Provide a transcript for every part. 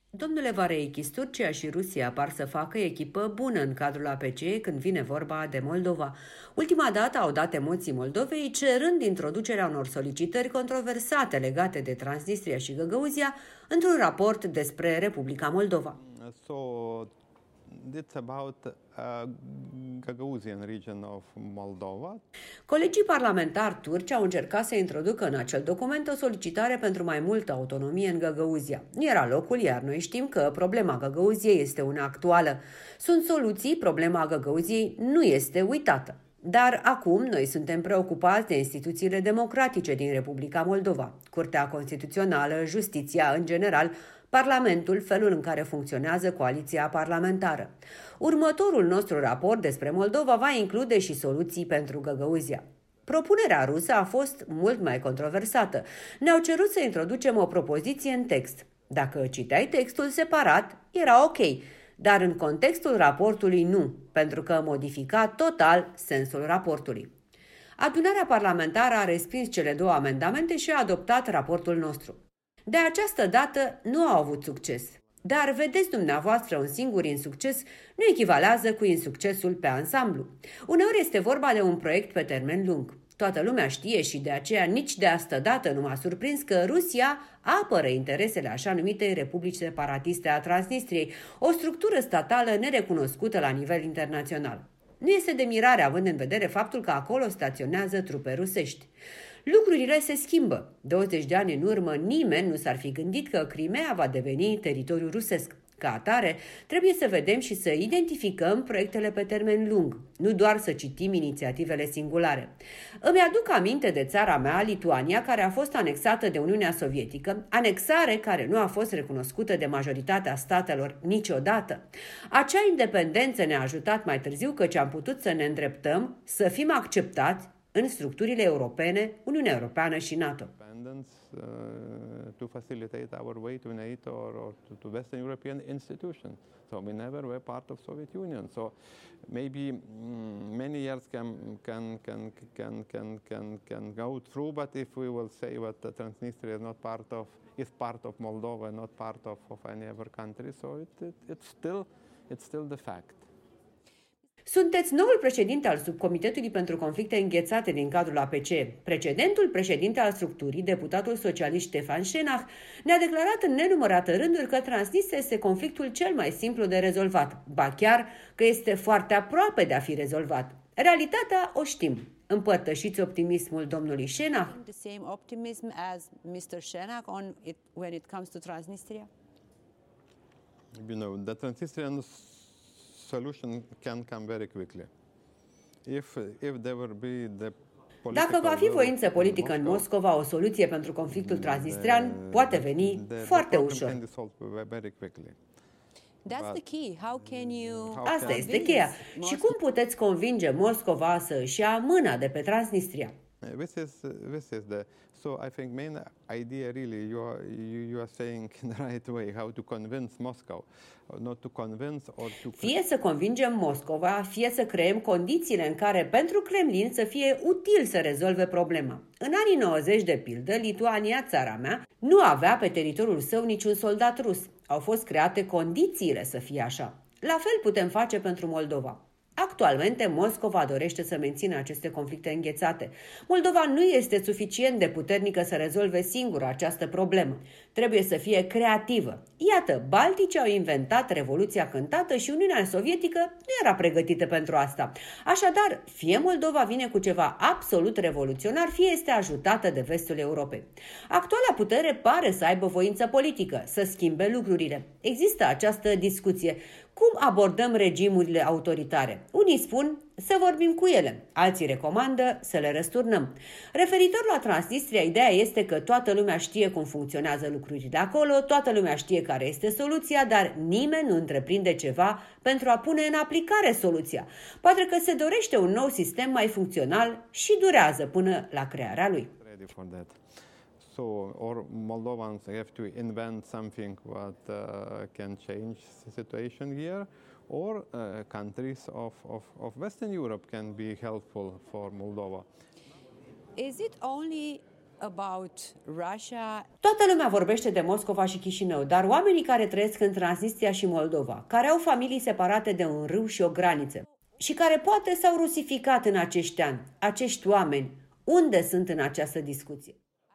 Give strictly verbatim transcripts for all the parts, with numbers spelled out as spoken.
Domnule Vareichis, Turcia și Rusia par să facă echipă bună în cadrul A P C când vine vorba de Moldova. Ultima dată au dat emoții Moldovei, cerând introducerea unor solicitări controversate legate de Transnistria și Găgăuzia într-un raport despre Republica Moldova. So, it's about uh, Gagauzian region of Moldova. Colegii parlamentari turci au încercat să introducă în acel document o solicitare pentru mai multă autonomie în Găgăuzia. Nu era locul, iar noi știm că problema Găgăuziei este una actuală. Sunt soluții, problema Găgăuziei nu este uitată. Dar acum noi suntem preocupați de instituțiile democratice din Republica Moldova, Curtea Constituțională, justiția în general, Parlamentul, felul în care funcționează coaliția parlamentară. Următorul nostru raport despre Moldova va include și soluții pentru Găgăuzia. Propunerea rusă a fost mult mai controversată. Ne-au cerut să introducem o propoziție în text. Dacă citeai textul separat, era ok, dar în contextul raportului nu, pentru că modifica total sensul raportului. Adunarea parlamentară a respins cele două amendamente și a adoptat raportul nostru. De această dată nu au avut succes. Dar vedeți dumneavoastră, un singur insucces nu echivalează cu insuccesul pe ansamblu. Uneori este vorba de un proiect pe termen lung. Toată lumea știe și de aceea nici de asta dată nu m-a surprins că Rusia apără interesele așa numitei Republici Separatiste a Transnistriei, o structură statală nerecunoscută la nivel internațional. Nu este de mirare având în vedere faptul că acolo staționează trupe rusești. Lucrurile se schimbă. douăzeci de ani în urmă, nimeni nu s-ar fi gândit că Crimea va deveni teritoriu rusesc. Ca atare, trebuie să vedem și să identificăm proiectele pe termen lung, nu doar să citim inițiativele singulare. Îmi aduc aminte de țara mea, Lituania, care a fost anexată de Uniunea Sovietică, anexare care nu a fost recunoscută de majoritatea statelor niciodată. Acea independență ne-a ajutat mai târziu căci am putut să ne îndreptăm, să fim acceptați în structurile europene, Uniunea Europeană și NATO. Uh, to facilitate our way to NATO or, or to, to Western European institutions. So we never were part of Soviet Union. So maybe mm, many years can can can can can can can go through, but if we will say what the Transnistria is not part of, is part of Moldova, not part of, of any other country, so it, it, it's still it's still the fact. Sunteți noul președinte al Subcomitetului pentru Conflicte Înghețate din cadrul A P C. Precedentul președinte al structurii, deputatul socialist Ștefan Șenach, ne-a declarat în nenumărate rânduri că Transnistria este conflictul cel mai simplu de rezolvat, ba chiar că este foarte aproape de a fi rezolvat. Realitatea o știm. Împărtășiți optimismul domnului Șenach? The same optimism as mister Șenach on it when it comes to Transnistria? You know, the Transnistrian solution can come very quickly. If if there will be the Dacă va fi voință politică în Moscova, o soluție pentru conflictul transnistrian poate veni foarte ușor. That's the key. How can you Asta este cheia. Și cum puteți convinge Moscova să își ia mâna de pe Transnistria? This is this is the so I think main idea really you are you, you are saying in the right way how to convince Moscow, not to convince or to fie să convingem Moscova, fie să creăm condițiile în care pentru Kremlin să fie util să rezolve problema. În anii nouăzeci, de pildă, Lituania, țara mea, nu avea pe teritoriul său niciun soldat rus. Au fost create condițiile să fie așa. La fel putem face pentru Moldova. Actualmente, Moscova dorește să mențină aceste conflicte înghețate. Moldova nu este suficient de puternică să rezolve singură această problemă. Trebuie să fie creativă. Iată, Balticii au inventat Revoluția Cântată și Uniunea Sovietică nu era pregătită pentru asta. Așadar, fie Moldova vine cu ceva absolut revoluționar, fie este ajutată de vestul Europei. Actuala putere pare să aibă voință politică, să schimbe lucrurile. Există această discuție. Cum abordăm regimurile autoritare? Unii spun să vorbim cu ele, alții recomandă să le răsturnăm. Referitor la Transnistria, ideea este că toată lumea știe cum funcționează lucrurile acolo, toată lumea știe care este soluția, dar nimeni nu întreprinde ceva pentru a pune în aplicare soluția. Poate că se dorește un nou sistem mai funcțional și durează până la crearea lui. So, or Moldovans have to invent something what uh, can change the situation here, or uh, countries of, of, of Western Europe can be helpful for Moldova. Is it only about Russia. Toată lumea vorbește de Moscova și Chișinău, dar oamenii care trăiesc în Transnistria și Moldova, care au familii separate de un râu și o graniță și care poate s-au rusificat în acești ani, acești oameni, unde sunt în această discuție?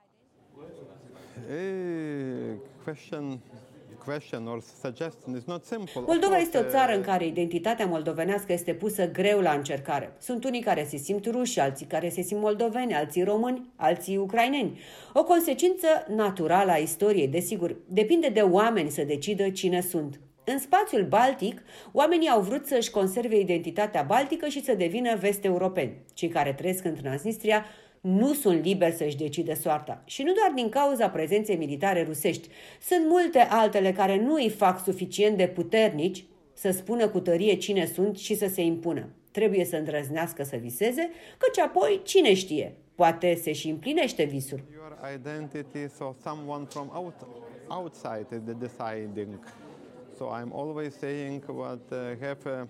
A question, question or suggestion is not simple. Moldova este o țară în care identitatea moldovenească este pusă greu la încercare. Sunt unii care se simt ruși, alții care se simt moldoveni, alții români, alții ucraineni. O consecință naturală a istoriei, desigur, depinde de oameni să decidă cine sunt. În spațiul baltic, oamenii au vrut să-și conserve identitatea baltică și să devină vest-europeni. Cei care trăiesc în Transnistria nu sunt liberi să-și decidă soarta. Și nu doar din cauza prezenței militare rusești. Sunt multe altele care nu îi fac suficient de puternici să spună cu tărie cine sunt și să se impună. Trebuie să îndrăznească să viseze, căci apoi, cine știe, poate se și împlinește visul. Your identity, so someone from out, outside is the deciding. So I'm always saying what uh, have a,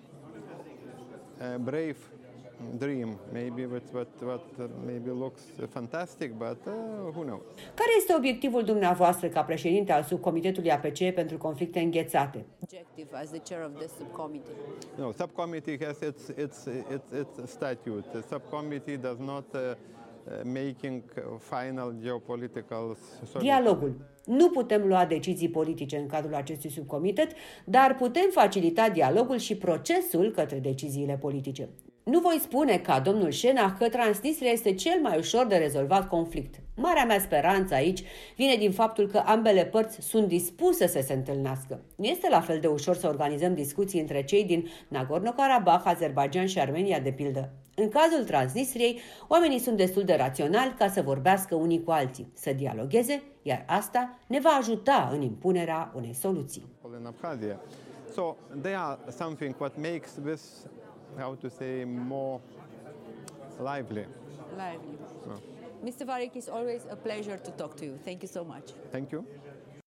a brave dream, maybe what, what, what uh, maybe looks fantastic, but uh, who knows. Care este obiectivul dumneavoastră ca președinte al subcomitetului A P C pentru conflicte înghețate? Objective as the chair of this subcommittee. No, subcommittee has its its its its statute. The subcommittee does not uh, uh, making final geopolitical solutions. Dialogul. Nu putem lua decizii politice în cadrul acestui subcomitet, dar putem facilita dialogul și procesul către deciziile politice. Nu voi spune, ca domnul Șenach, că Transnistria este cel mai ușor de rezolvat conflict. Marea mea speranță aici vine din faptul că ambele părți sunt dispuse să se întâlnească. Nu este la fel de ușor să organizăm discuții între cei din Nagorno-Karabakh, Azerbaidjan și Armenia, de pildă. În cazul Transnistriei, oamenii sunt destul de raționali ca să vorbească unii cu alții, să dialogueze, iar asta ne va ajuta în impunerea unei soluții. In Abkhazia. So they are something what makes this, how to say, more lively. Lively. mister Varik, it's always a pleasure to talk to you. Thank you so much. Thank you.